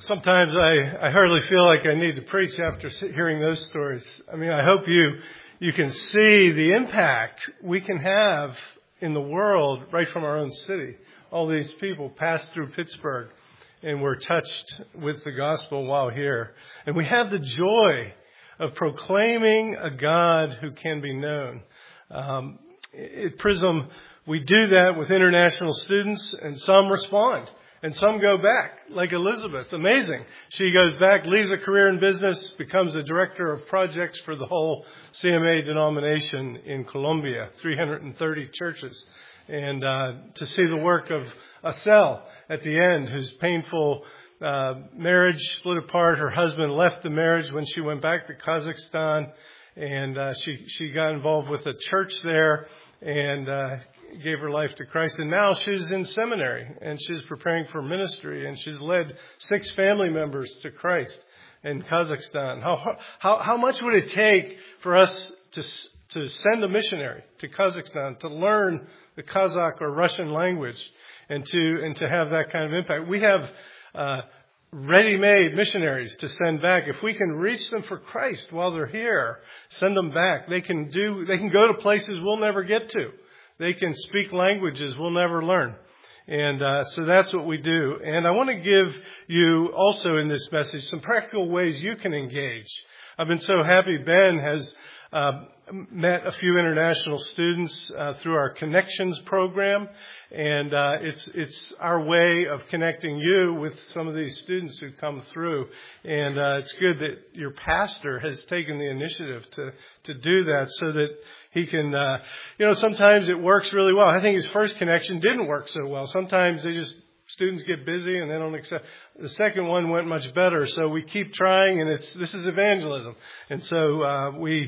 Sometimes I hardly feel like I need to preach after hearing those stories. I mean, I hope you can see the impact we can have in the world right from our own city. All these people pass through Pittsburgh and were touched with the gospel while here. And we have the joy of proclaiming a God who can be known. At Prism, we do that with international students, and some respond. And some go back, like Elizabeth. Amazing. She goes back, leaves a career in business, becomes a director of projects for the whole CMA denomination in Colombia, 330 churches. And to see the work of Asel at the end, whose painful marriage split apart. Her husband left the marriage when she went back to Kazakhstan. And she got involved with a church there and gave her life to Christ. And now she's in seminary and she's preparing for ministry, and she's led 6 family members to Christ in Kazakhstan. How much would it take for us to send a missionary to Kazakhstan to learn the Kazakh or Russian language and to have that kind of impact? We have ready-made missionaries to send back. If we can reach them for Christ while they're here, send them back. They can go to places we'll never get to. They can speak languages we'll never learn. And so that's what we do. And I want to give you also in this message some practical ways you can engage. I've been so happy Ben has met a few international students through our Connections program. And it's our way of connecting you with some of these students who come through. And it's good that your pastor has taken the initiative to do that so that he can, sometimes it works really well. I think his first connection didn't work so well. Sometimes students get busy and they don't accept. The second one went much better. So we keep trying, and this is evangelism. And so we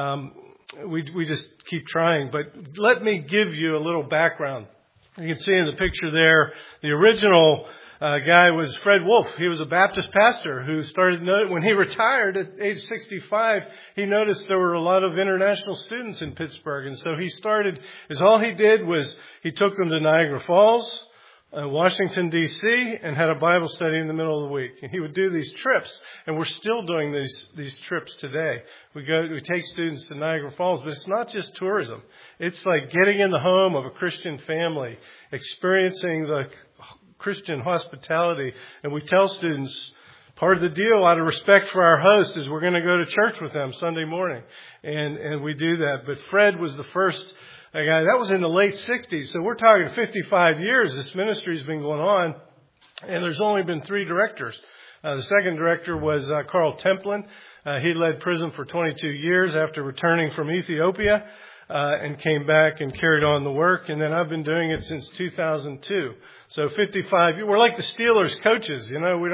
just keep trying. But let me give you a little background. You can see in the picture there, the original guy was Fred Wolf. He was a Baptist pastor who started, when he retired at age 65, he noticed there were a lot of international students in Pittsburgh. And so all he did was he took them to Niagara Falls, Washington, D.C., and had a Bible study in the middle of the week. And he would do these trips, and we're still doing these trips today. We take students to Niagara Falls, but it's not just tourism. It's like getting in the home of a Christian family, experiencing the Christian hospitality. And we tell students, part of the deal out of respect for our host is we're going to go to church with them Sunday morning. And we do that. But Fred was the first guy. That was in the late 60s. So we're talking 55 years this ministry's been going on. And there's only been 3 directors. The second director was Carl Templin. He led Prism for 22 years after returning from Ethiopia and came back and carried on the work. And then I've been doing it since 2002. So 55. We're like the Steelers coaches,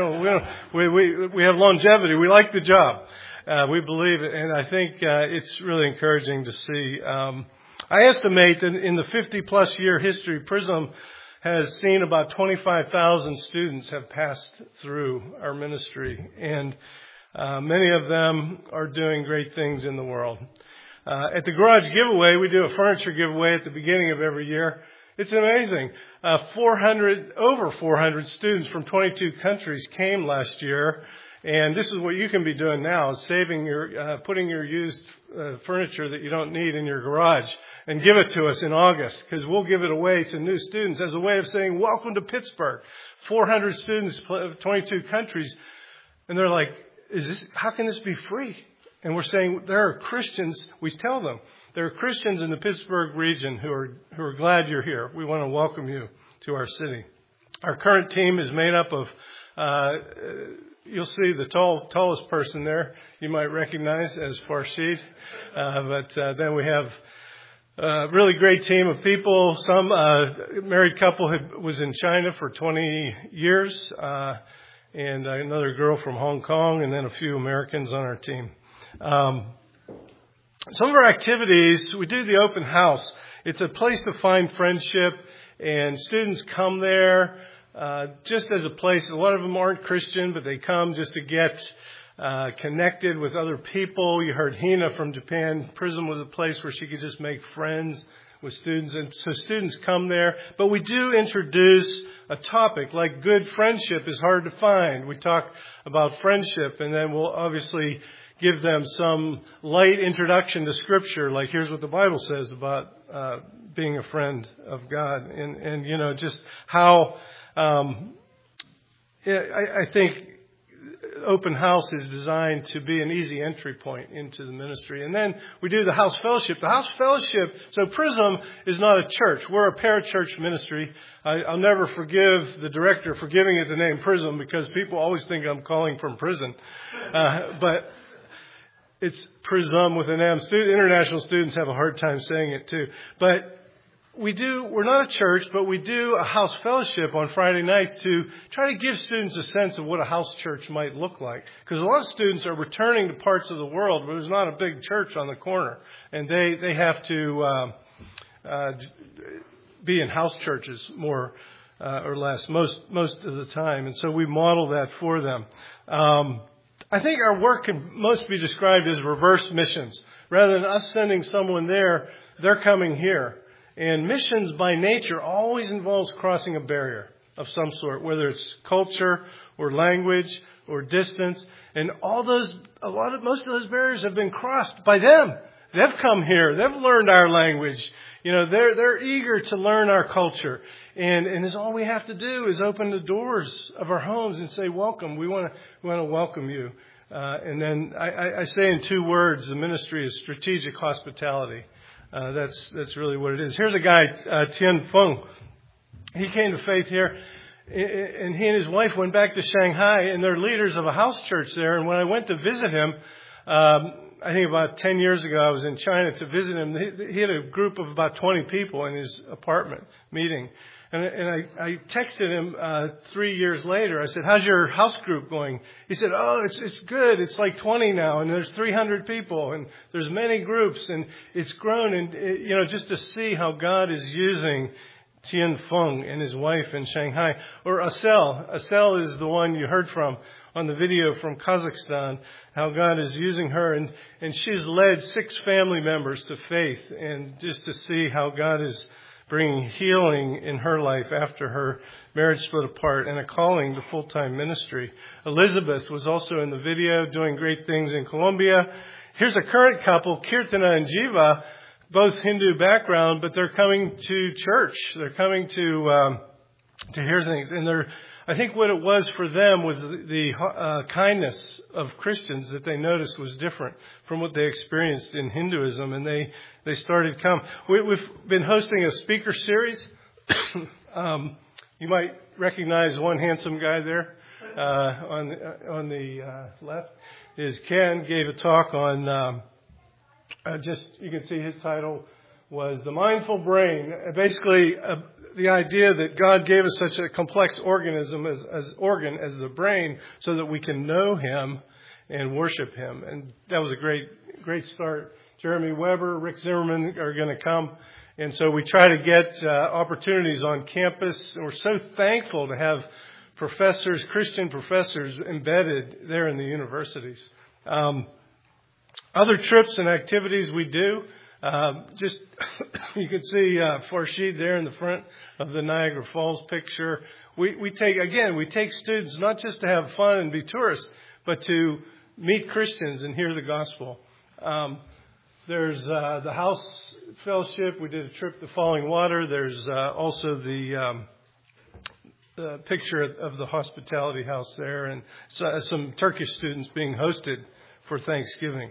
we have longevity. We like the job. We believe it, and I think it's really encouraging to see. I estimate that in the 50-plus year history, Prism has seen about 25,000 students have passed through our ministry, and many of them are doing great things in the world. At the garage giveaway, we do a furniture giveaway at the beginning of every year. It's amazing. Over 400 students from 22 countries came last year. And this is what you can be doing now, is putting your used furniture that you don't need in your garage and give it to us in August, because we'll give it away to new students as a way of saying, welcome to Pittsburgh. 400 students, 22 countries. And they're like, how can this be free? And we're saying there are Christians, we tell them, there are Christians in the Pittsburgh region who are glad you're here. We want to welcome you to our city. Our current team is made up of, you'll see the tallest person there you might recognize as Farshid. But then we have a really great team of people. Some married couple was in China for 20 years, and another girl from Hong Kong, and then a few Americans on our team. Some of our activities, we do the open house. It's a place to find friendship, and students come there just as a place. A lot of them aren't Christian, but they come just to get connected with other people. You heard Hina from Japan. Prism was a place where she could just make friends with students, and so students come there. But we do introduce a topic like good friendship is hard to find. We talk about friendship, and then we'll obviously give them some light introduction to Scripture, like here's what the Bible says about being a friend of God, and you know, just how I think Open House is designed to be an easy entry point into the ministry. And then we do the house fellowship. The house fellowship, so Prism is not a church. We're a parachurch ministry. I'll never forgive the director for giving it the name Prism, because people always think I'm calling from prison. But it's Prism with an M. International students have a hard time saying it too. But we're not a church, but we do a house fellowship on Friday nights to try to give students a sense of what a house church might look like. Because a lot of students are returning to parts of the world where there's not a big church on the corner. And they have to be in house churches more or less most of the time. And so we model that for them. I think our work can most be described as reverse missions. Rather than us sending someone there, they're coming here. And missions by nature always involves crossing a barrier of some sort, whether it's culture or language or distance. And most of those barriers have been crossed by them. They've come here. They've learned our language. You know, they're eager to learn our culture. And all we have to do is open the doors of our homes and say, welcome. We want to welcome you. And then I say in 2 words, the ministry is strategic hospitality. That's really what it is. Here's a guy, Tien Fung. He came to faith here, and he and his wife went back to Shanghai, and they're leaders of a house church there. And when I went to visit him, I think about 10 years ago, I was in China to visit him. He had a group of about 20 people in his apartment meeting. And I texted him 3 years later. I said, how's your house group going? He said, it's good. It's like 20 now, and there's 300 people, and there's many groups, and it's grown. And, just to see how God is using Tien Fung and his wife in Shanghai. Or Asel. Asel is the one you heard from on the video from Kazakhstan, how God is using her. And she's led 6 family members to faith, and just to see how God is bringing healing in her life after her marriage split apart, and a calling to full-time ministry. Elizabeth was also in the video doing great things in Colombia. Here's a current couple, Kirtana and Jiva, both Hindu background, but they're coming to church. They're coming to hear things. And I think what it was for them was the kindness of Christians that they noticed was different from what they experienced in Hinduism, and they started come. We've been hosting a speaker series. You might recognize one handsome guy there on the left. Is Ken gave a talk on you can see his title was The Mindful Brain. Basically, the idea that God gave us such a complex organism as the brain so that we can know Him and worship Him. And that was a great start. Jeremy Weber, Rick Zimmerman are going to come. And so we try to get opportunities on campus. And we're so thankful to have Christian professors embedded there in the universities. Other trips and activities we do. You can see Farshid there in the front of the Niagara Falls picture. We take students not just to have fun and be tourists, but to meet Christians and hear the gospel. There's the house fellowship. We did a trip to Falling Water. There's also the picture of the hospitality house there, and some Turkish students being hosted for Thanksgiving.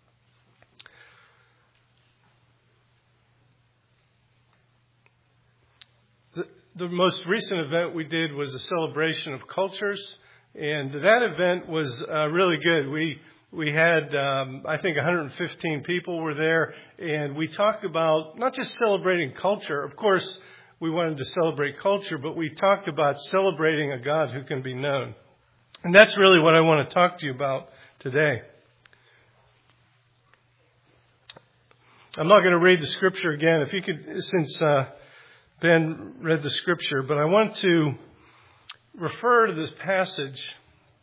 The most recent event we did was a celebration of cultures, and that event was really good. We had, I think, 115 people were there, and we talked about not just celebrating culture. Of course, we wanted to celebrate culture, but we talked about celebrating a God who can be known. And that's really what I want to talk to you about today. I'm not going to read the scripture again. If you could, since Ben read the scripture, but I want to refer to this passage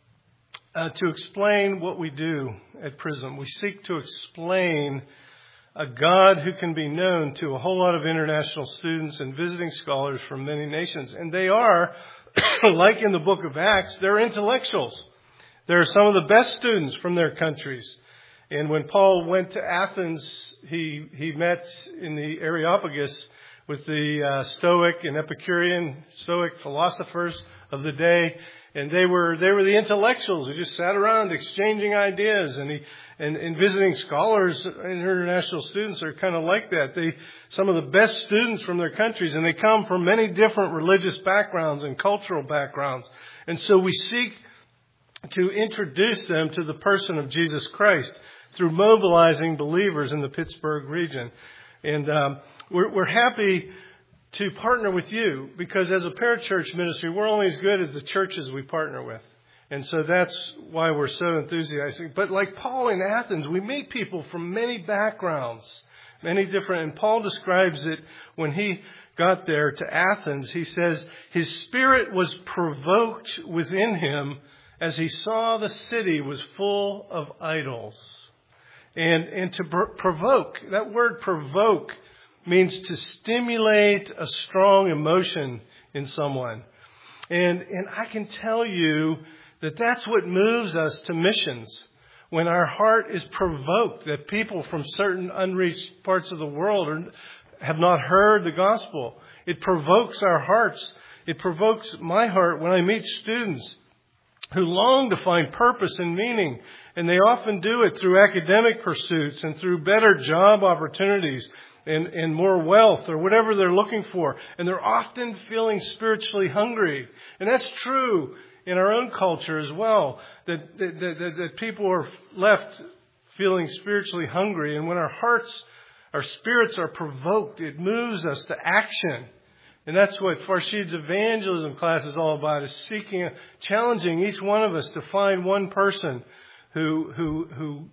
to explain what we do at Prism. We seek to explain a God who can be known to a whole lot of international students and visiting scholars from many nations. And they are, like in the book of Acts, they're intellectuals. They're some of the best students from their countries. And when Paul went to Athens, he met in the Areopagus with the Stoic and Epicurean Stoic philosophers of the day. And they were the intellectuals who just sat around exchanging ideas. And visiting scholars and international students are kind of like that. Some of the best students from their countries, and they come from many different religious backgrounds and cultural backgrounds. And so we seek to introduce them to the person of Jesus Christ through mobilizing believers in the Pittsburgh region. And we're happy to partner with you because as a parachurch ministry, we're only as good as the churches we partner with. And so that's why we're so enthusiastic. But like Paul in Athens, we meet people from many backgrounds, many different. And Paul describes it when he got there to Athens. He says his spirit was provoked within him as he saw the city was full of idols. And to provoke, that word provoke means to stimulate a strong emotion in someone. And I can tell you that that's what moves us to missions. When our heart is provoked, that people from certain unreached parts of the world have not heard the gospel. It provokes our hearts. It provokes my heart when I meet students who long to find purpose and meaning. And they often do it through academic pursuits and through better job opportunities and more wealth or whatever they're looking for. And they're often feeling spiritually hungry. And that's true in our own culture as well, that people are left feeling spiritually hungry. And when our spirits are provoked, it moves us to action. And that's what Farshid's evangelism class is all about, is challenging each one of us to find one person who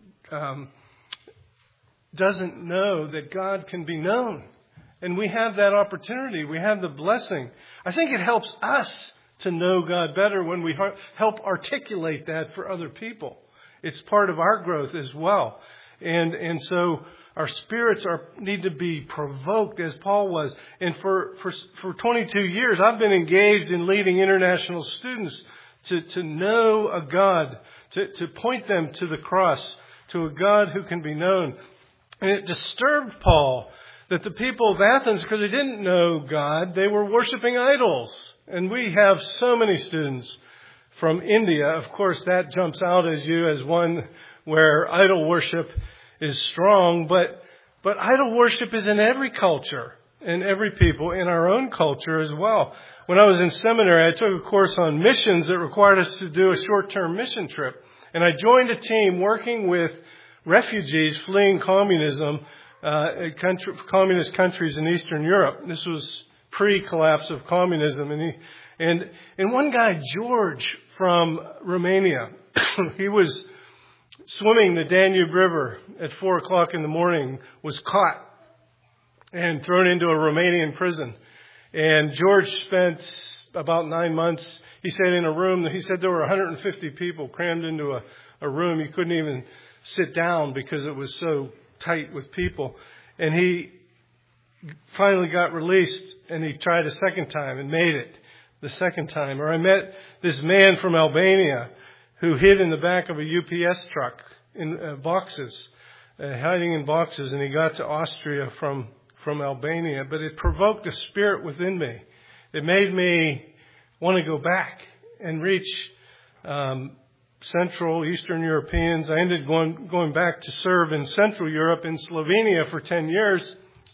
doesn't know that God can be known. And we have that opportunity. We have the blessing. I think it helps us to know God better when we help articulate that for other people. It's part of our growth as well. And so our spirits need to be provoked as Paul was. And for 22 years, I've been engaged in leading international students to know a God, to point them to the cross, to a God who can be known. And it disturbed Paul that the people of Athens, because they didn't know God, they were worshiping idols. And we have so many students from India. Of course, that jumps out as one where idol worship is strong. But idol worship is in every culture, in every people, in our own culture as well. When I was in seminary, I took a course on missions that required us to do a short-term mission trip. And I joined a team working with refugees fleeing communism, communist countries in Eastern Europe. This was pre-collapse of communism. And one guy, George from Romania, he was swimming the Danube River at 4:00 in the morning, was caught and thrown into a Romanian prison. And George spent about 9 months, he said, in a room. He said there were 150 people crammed into a room. You couldn't even sit down because it was so tight with people. And he finally got released, and he tried a second time and made it the second time. Or I met this man from Albania who hid in the back of a UPS truck in boxes, hiding in boxes, and he got to Austria from Albania. But it provoked a spirit within me. It made me want to go back and reach Central, Eastern Europeans. I ended going back to serve in Central Europe, in Slovenia for 10 years.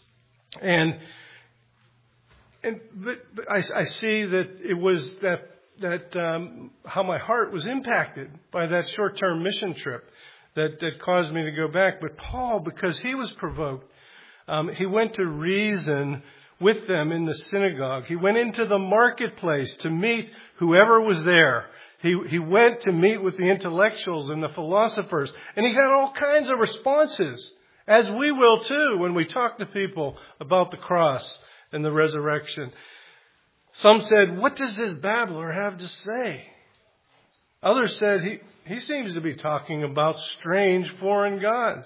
But I see that it was that how my heart was impacted by that short-term mission trip that caused me to go back. But Paul, because he was provoked, he went to reason with them in the synagogue. He went into the marketplace to meet whoever was there. He went to meet with the intellectuals and the philosophers, and he got all kinds of responses, as we will too when we talk to people about the cross and the resurrection. Some said, "What does this babbler have to say?" Others said, he seems to be talking about strange foreign gods.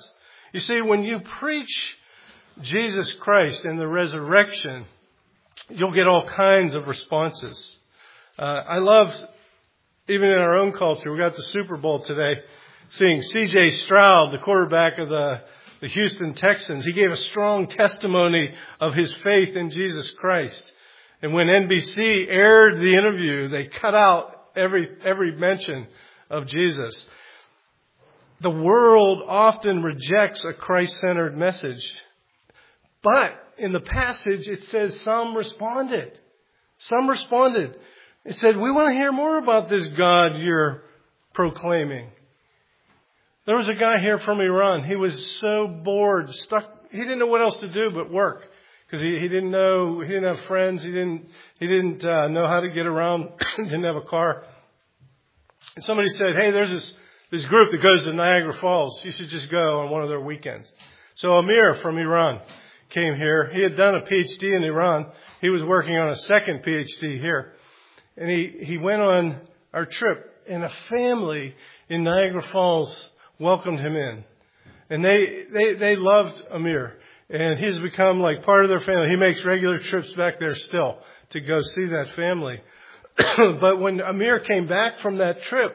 You see, when you preach Jesus Christ and the resurrection, you'll get all kinds of responses. I love, even in our own culture, we got the Super Bowl today, seeing C.J. Stroud, the quarterback of the Houston Texans. He gave a strong testimony of his faith in Jesus Christ. And when NBC aired the interview, they cut out every mention of Jesus. The world often rejects a Christ-centered message. But in the passage, it says some responded. Some responded. It said, we want to hear more about this God you're proclaiming. There was a guy here from Iran. He was so bored, stuck. He didn't know what else to do but work. Because he didn't have friends. He didn't know how to get around. He didn't have a car. And somebody said, hey, there's this group that goes to Niagara Falls. You should just go on one of their weekends. So Amir from Iran came here. He had done a PhD in Iran. He was working on a second PhD here. And he went on our trip, and a family in Niagara Falls welcomed him in. And they loved Amir. And he's become like part of their family. He makes regular trips back there still to go see that family. But when Amir came back from that trip,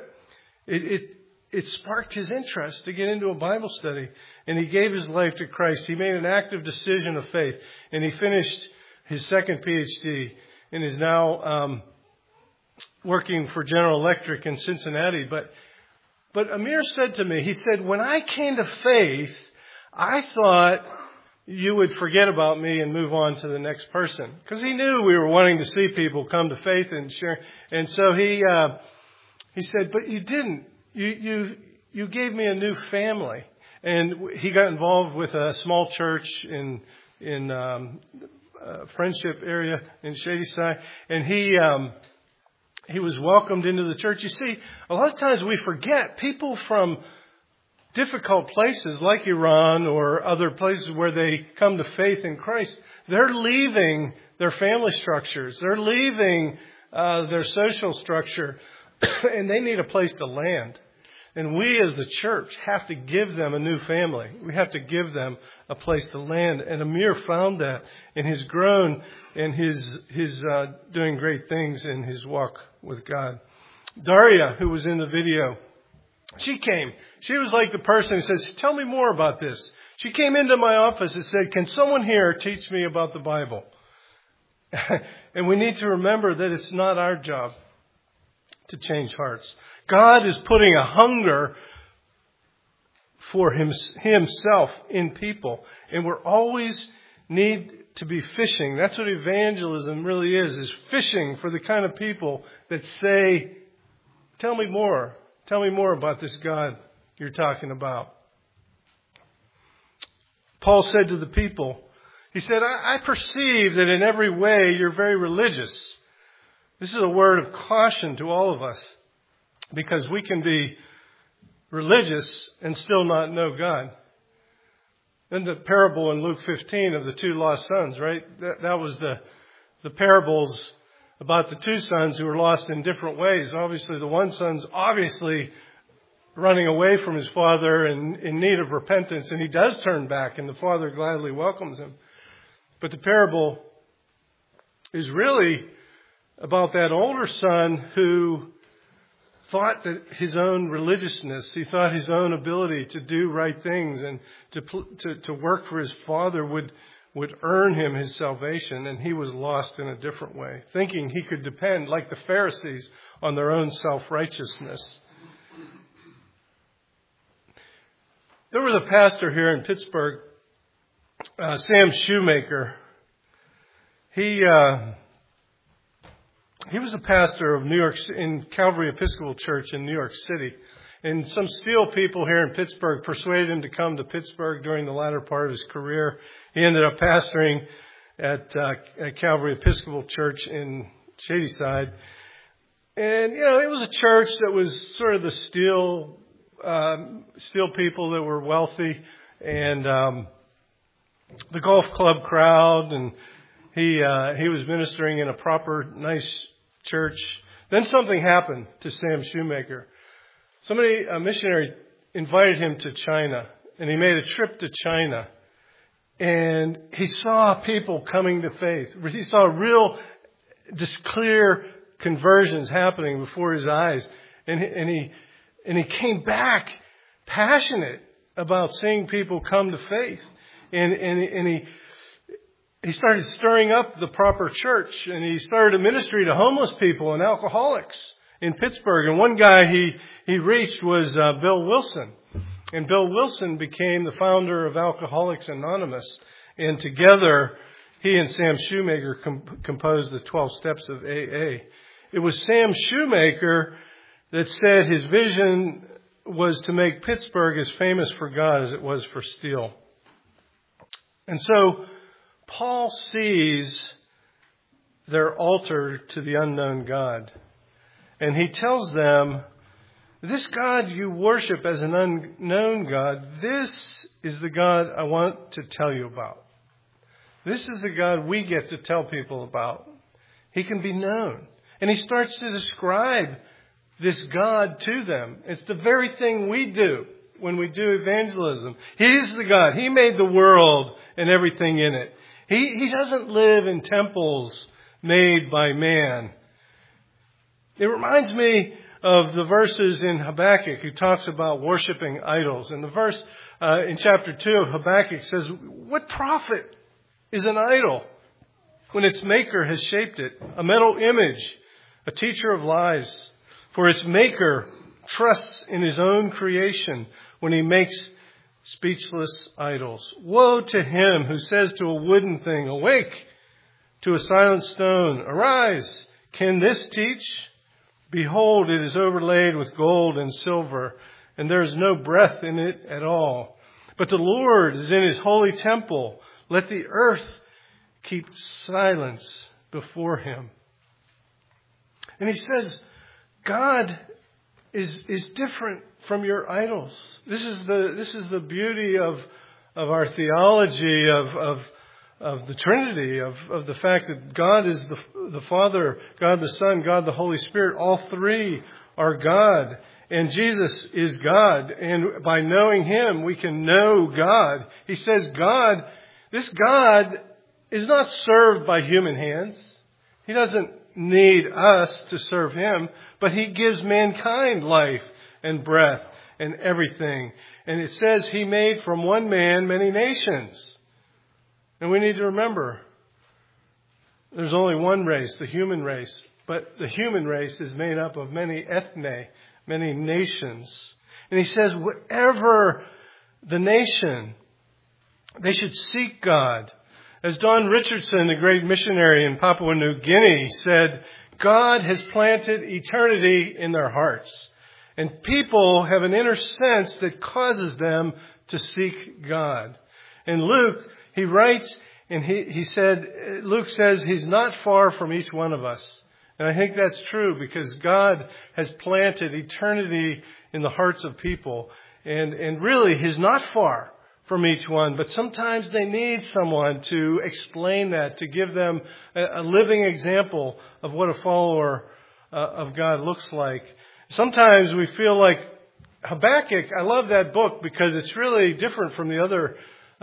it sparked his interest to get into a Bible study. And he gave his life to Christ. He made an active decision of faith. And he finished his second PhD and is now working for General Electric in Cincinnati. But Amir said to me, he said, when I came to faith, I thought you would forget about me and move on to the next person. Because he knew we were wanting to see people come to faith and share. And so he said, but you didn't. You gave me a new family. And he got involved with a small church in Friendship area in Shadyside. And he was welcomed into the church. You see, a lot of times we forget people from difficult places like Iran or other places where they come to faith in Christ. They're leaving their family structures. They're leaving their social structure, and they need a place to land. And we as the church have to give them a new family. We have to give them a place to land. And Amir found that, and he's grown, and he's doing great things in his walk with God. Daria, who was in the video, she came. She was like the person who says, tell me more about this. She came into my office and said, can someone here teach me about the Bible? And we need to remember that it's not our job to change hearts. God is putting a hunger for himself in people. And we're always need to be fishing. That's what evangelism really is fishing for the kind of people that say, tell me more. Tell me more about this God you're talking about. Paul said to the people, he said, I perceive that in every way you're very religious. This is a word of caution to all of us, because we can be religious and still not know God. Then the parable in Luke 15 of the two lost sons, right? That was the parables about the two sons who were lost in different ways. Obviously, the one son's obviously running away from his father and in need of repentance, and he does turn back, and the father gladly welcomes him. But the parable is really about that older son who thought that his own religiousness, he thought his own ability to do right things and to work for his father would earn him his salvation, and he was lost in a different way, thinking he could depend, like the Pharisees, on their own self-righteousness. There was a pastor here in Pittsburgh, Sam Shoemaker. He was a pastor of New York in Calvary Episcopal Church in New York City. And some steel people here in Pittsburgh persuaded him to come to Pittsburgh during the latter part of his career. He ended up pastoring at Calvary Episcopal Church in Shadyside. And, it was a church that was sort of the steel people that were wealthy, and the golf club crowd, and he was ministering in a proper, nice church. Then something happened to Sam Shoemaker. A missionary invited him to China, and he made a trip to China. And he saw people coming to faith. He saw just clear conversions happening before his eyes. And he came back passionate about seeing people come to faith. And he started stirring up the proper church, and he started a ministry to homeless people and alcoholics in Pittsburgh. And one guy he reached was Bill Wilson. And Bill Wilson became the founder of Alcoholics Anonymous. And together, he and Sam Shoemaker composed the 12 Steps of AA. It was Sam Shoemaker that said his vision was to make Pittsburgh as famous for God as it was for steel. And so Paul sees their altar to the unknown God. And he tells them, this God you worship as an unknown God, this is the God I want to tell you about. This is the God we get to tell people about. He can be known. And he starts to describe this God to them. It's the very thing we do when we do evangelism. He's the God. He made the world and everything in it. He doesn't live in temples made by man. It reminds me of the verses in Habakkuk who talks about worshiping idols. And the verse in chapter 2 of Habakkuk says, what profit is an idol when its maker has shaped it? A metal image, a teacher of lies. For its maker trusts in his own creation when he makes speechless idols. Woe to him who says to a wooden thing, awake, to a silent stone, arise. Can this teach? Behold, it is overlaid with gold and silver, and there is no breath in it at all. But the Lord is in his holy temple. Let the earth keep silence before him. And he says, God is different from your idols. This is the beauty of our theology of the Trinity, of the fact that God is the Father, God the Son, God the Holy Spirit. All three are God. And Jesus is God. And by knowing him, we can know God. He says this God is not served by human hands. He doesn't need us to serve him, but he gives mankind life and breath and everything. And it says he made from one man many nations. And we need to remember, there's only one race, the human race. But the human race is made up of many ethne, many nations. And he says, whatever the nation, they should seek God. As Don Richardson, the great missionary in Papua New Guinea, said, God has planted eternity in their hearts. And people have an inner sense that causes them to seek God. And Luke, he writes, and he said, Luke says he's not far from each one of us. And I think that's true because God has planted eternity in the hearts of people. And really, he's not far from each one. But sometimes they need someone to explain that, to give them a living example of what a follower of God looks like. Sometimes we feel like Habakkuk, I love that book because it's really different from the other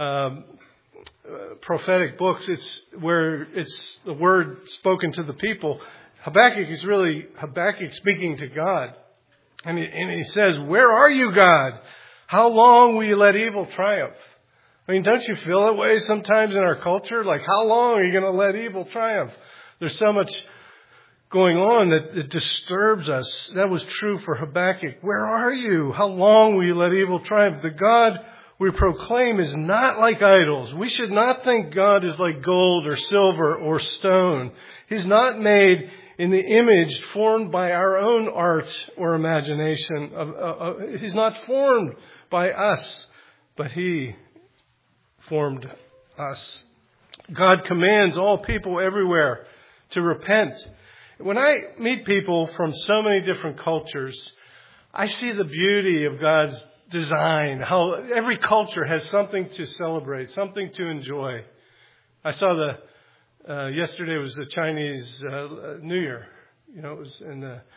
prophetic books. It's where it's the word spoken to the people. Habakkuk is really Habakkuk speaking to God. And he says, where are you, God? How long will you let evil triumph? I mean, don't you feel that way sometimes in our culture? Like, how long are you going to let evil triumph? There's so much going on that it disturbs us. That was true for Habakkuk. Where are you? How long will you let evil triumph? The God we proclaim is not like idols. We should not think God is like gold or silver or stone. He's not made in the image formed by our own art or imagination. He's not formed by us, but he formed us. God commands all people everywhere to repent. When I meet people from so many different cultures, I see the beauty of God's design, how every culture has something to celebrate, something to enjoy. I saw yesterday was the Chinese New Year. You know, it was in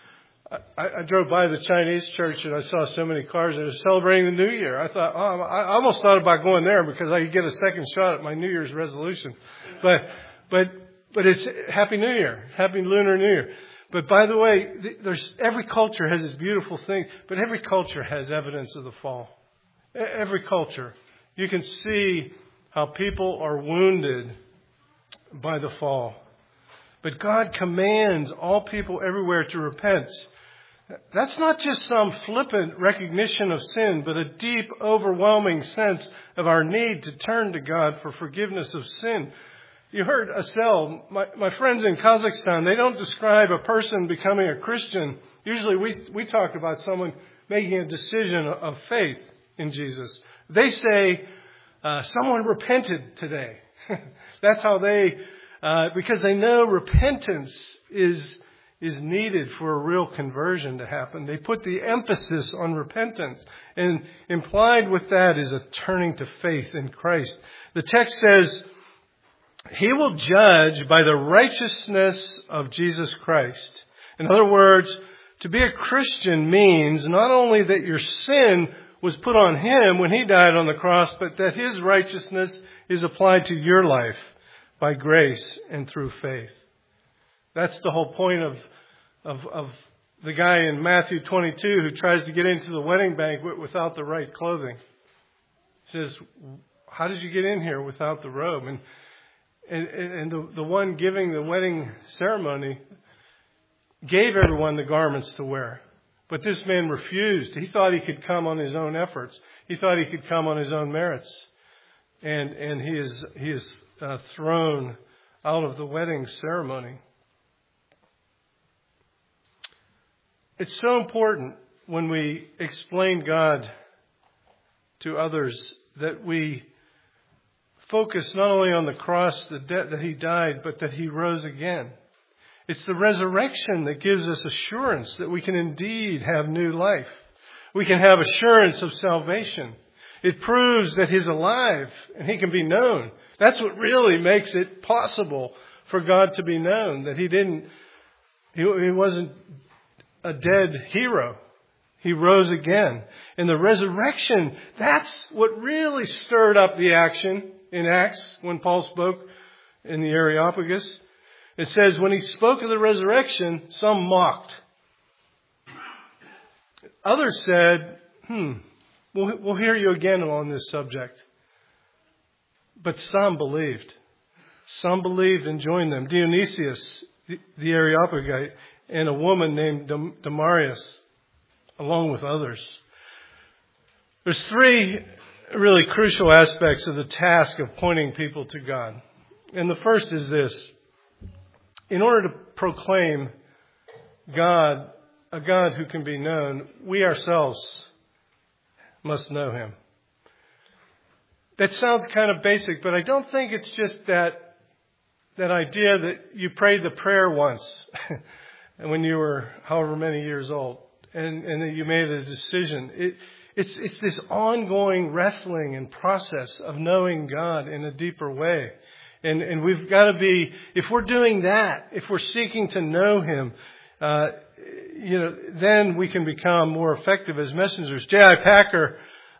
I drove by the Chinese church and I saw so many cars that were celebrating the New Year. I thought, I almost thought about going there because I could get a second shot at my New Year's resolution. But it's Happy New Year, Happy Lunar New Year. But by the way, every culture has this beautiful thing, but every culture has evidence of the fall. Every culture. You can see how people are wounded by the fall. But God commands all people everywhere to repent. That's not just some flippant recognition of sin, but a deep, overwhelming sense of our need to turn to God for forgiveness of sin. You heard Asel, my friends in Kazakhstan, they don't describe a person becoming a Christian. Usually we talk about someone making a decision of faith in Jesus. They say, someone repented today. That's how because they know repentance is needed for a real conversion to happen. They put the emphasis on repentance. And implied with that is a turning to faith in Christ. The text says, He will judge by the righteousness of Jesus Christ. In other words, to be a Christian means not only that your sin was put on Him when He died on the cross, but that His righteousness is applied to your life by grace and through faith. That's the whole point of the guy in Matthew 22 who tries to get into the wedding banquet without the right clothing. He says, how did you get in here without the robe? And the one giving the wedding ceremony gave everyone the garments to wear. But this man refused. He thought he could come on his own efforts. He thought he could come on his own merits. And he is thrown out of the wedding ceremony. It's so important when we explain God to others that we focus not only on the cross, the death that He died, but that He rose again. It's the resurrection that gives us assurance that we can indeed have new life. We can have assurance of salvation. It proves that He's alive and He can be known. That's what really makes it possible for God to be known, that He wasn't a dead hero. He rose again. And the resurrection, that's what really stirred up the action in Acts when Paul spoke in the Areopagus. It says, when he spoke of the resurrection, some mocked. Others said, we'll hear you again on this subject. But some believed. Some believed and joined them. Dionysius, the Areopagite, and a woman named Damaris, along with others. There's three really crucial aspects of the task of pointing people to God. And the first is this. In order to proclaim God, a God who can be known, we ourselves must know Him. That sounds kind of basic, but I don't think it's just that idea that you prayed the prayer once and when you were however many years old and that you made a decision. It's this ongoing wrestling and process of knowing God in a deeper way. And we've got to be, if we're doing that, if we're seeking to know Him, then we can become more effective as messengers. J.I. Packer,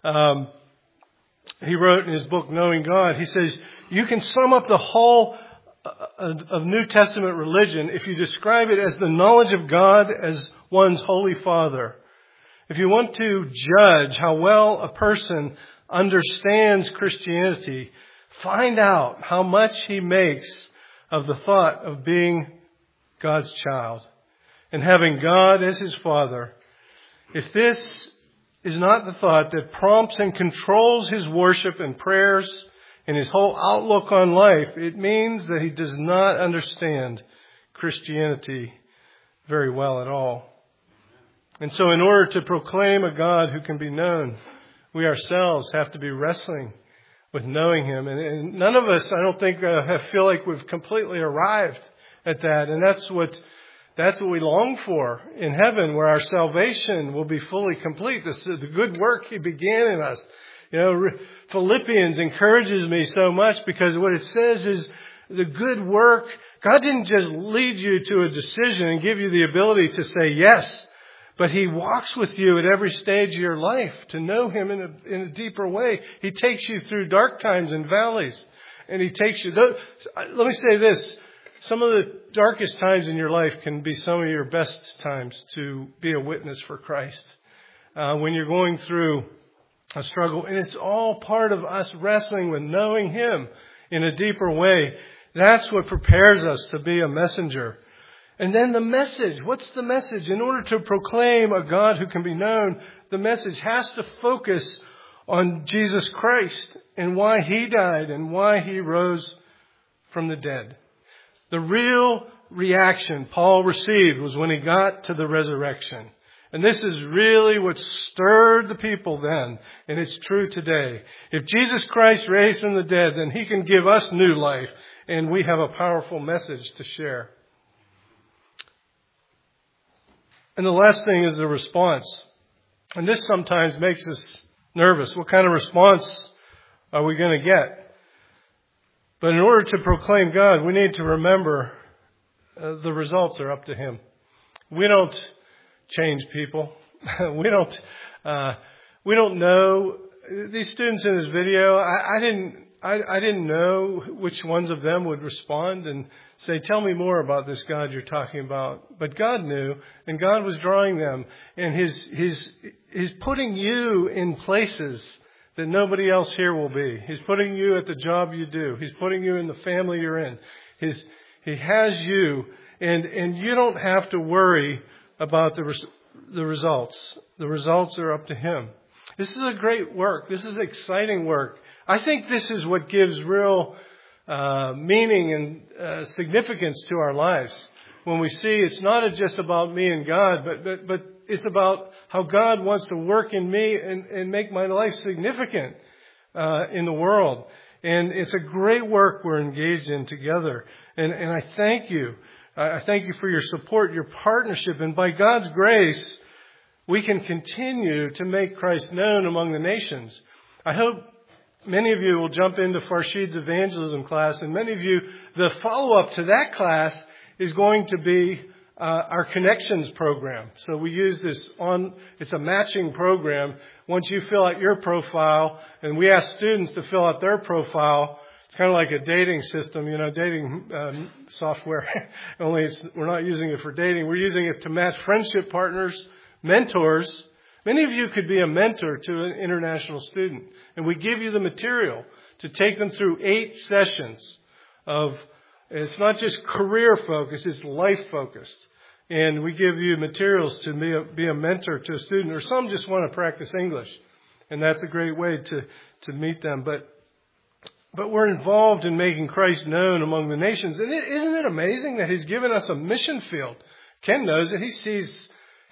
he wrote in his book, Knowing God, he says, you can sum up the whole of New Testament religion if you describe it as the knowledge of God as one's Holy Father. If you want to judge how well a person understands Christianity, find out how much he makes of the thought of being God's child and having God as his Father. If this is not the thought that prompts and controls his worship and prayers and his whole outlook on life, it means that he does not understand Christianity very well at all. And so in order to proclaim a God who can be known, we ourselves have to be wrestling with knowing Him. And none of us, I don't think, feel like we've completely arrived at that. And that's what we long for in heaven, where our salvation will be fully complete. The good work He began in us. Philippians encourages me so much because what it says is the good work. God didn't just lead you to a decision and give you the ability to say yes, But He walks with you at every stage of your life to know Him in a deeper way. He takes you through dark times and valleys. And He takes you... Let me say this. Some of the darkest times in your life can be some of your best times to be a witness for Christ. When you're going through a struggle. And it's all part of us wrestling with knowing Him in a deeper way. That's what prepares us to be a messenger. And then the message. What's the message? In order to proclaim a God who can be known, the message has to focus on Jesus Christ and why He died and why He rose from the dead. The real reaction Paul received was when he got to the resurrection. And this is really what stirred the people then, and it's true today. If Jesus Christ raised from the dead, then He can give us new life, and we have a powerful message to share. And the last thing is the response. And this sometimes makes us nervous. What kind of response are we going to get? But in order to proclaim God, we need to remember the results are up to Him. We don't change people. We don't know. These students in this video, I didn't know which ones of them would respond and say, tell me more about this God you're talking about. But God knew, and God was drawing them. And He's putting you in places that nobody else here will be. He's putting you at the job you do. He's putting you in the family you're in. He has you, and you don't have to worry about the results. The results are up to Him. This is a great work. This is exciting work. I think this is what gives real meaning and significance to our lives. When we see it's not just about me and God, but it's about how God wants to work in me and make my life significant in the world. And it's a great work we're engaged in together. And I thank you. I thank you for your support, your partnership. And by God's grace, we can continue to make Christ known among the nations. I hope many of you will jump into Farshid's evangelism class. And many of you, the follow-up to that class is going to be our Connections program. So we use this it's a matching program. Once you fill out your profile, and we ask students to fill out their profile, it's kind of like a dating system, dating software. Only we're not using it for dating. We're using it to match friendship partners, mentors. Many of you could be a mentor to an international student. And we give you the material to take them through 8 sessions of, it's not just career focused, it's life focused. And we give you materials to be a mentor to a student, or some just want to practice English. And that's a great way to meet them. But we're involved in making Christ known among the nations. And isn't it amazing that He's given us a mission field? Ken knows that he sees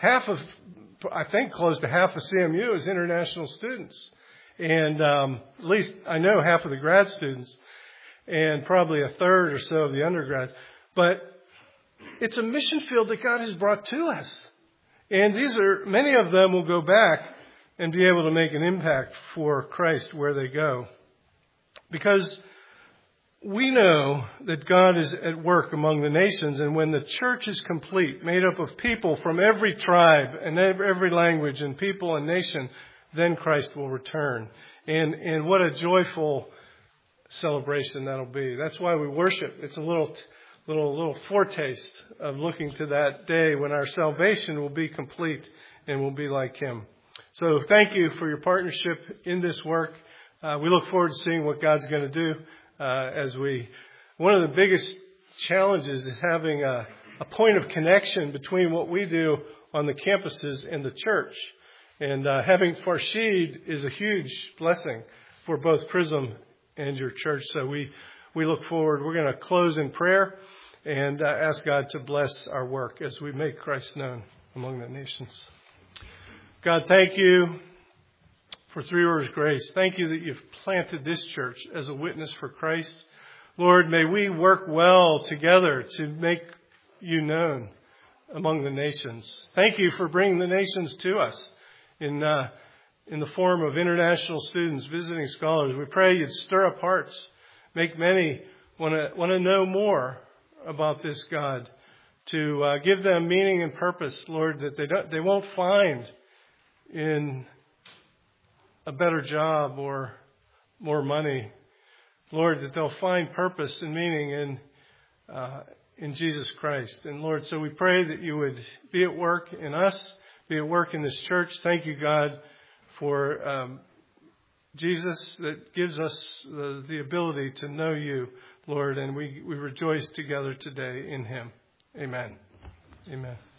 close to half of CMU as international students. And at least I know half of the grad students, and probably a third or so of the undergrads. But it's a mission field that God has brought to us. And many of them will go back and be able to make an impact for Christ where they go. Because we know that God is at work among the nations, and when the church is complete, made up of people from every tribe and every language and people and nation, then Christ will return. And what a joyful celebration that'll be. That's why we worship. It's a little foretaste of looking to that day when our salvation will be complete and we'll be like Him. So thank you for your partnership in this work. We look forward to seeing what God's going to do one of the biggest challenges is having a point of connection between what we do on the campuses and the church. And having Farshid is a huge blessing for both Prism and your church. So we look forward. We're going to close in prayer and ask God to bless our work as we make Christ known among the nations. God, thank you for Three Rivers Grace. Thank you that you've planted this church as a witness for Christ. Lord, may we work well together to make you known among the nations. Thank you for bringing the nations to us in the form of international students, visiting scholars. We pray you'd stir up hearts, make many want to know more about this God to give them meaning and purpose, Lord, that they won't find in a better job or more money. Lord, that they'll find purpose and meaning in Jesus Christ. And Lord, so we pray that you would be at work in us, be at work in this church. Thank you, God, for Jesus that gives us the ability to know you, Lord, and we rejoice together today in him. Amen. Amen.